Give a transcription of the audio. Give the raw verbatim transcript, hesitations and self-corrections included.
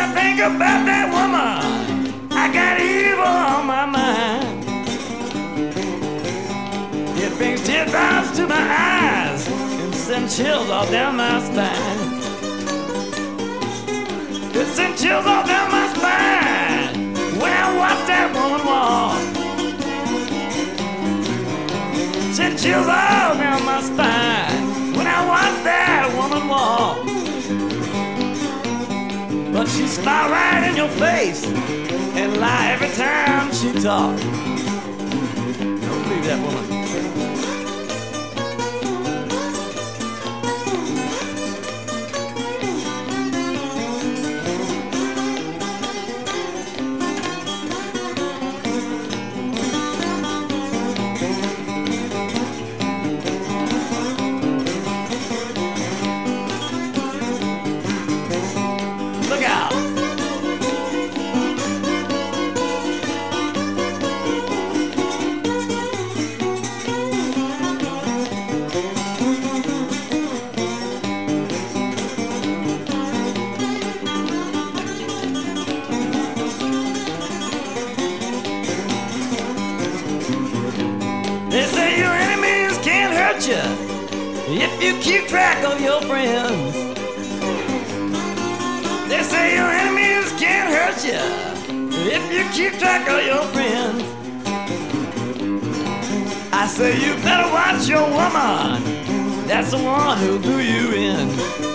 think about that woman, I got evil on my mind. It brings teardrops to my eyes and sends chills all down my spine. It sends chills all down my spine when I watch that woman walk. It sends chills all down my spine when I watch that woman walk. But she smile right in your face and lie every time she talk. Don't believe that woman. Look out! They say your enemies can't hurt you if you keep track of your friends. They say your enemies can't hurt you if you keep track of your friends. I say you better watch your woman, that's the one who'll do you in.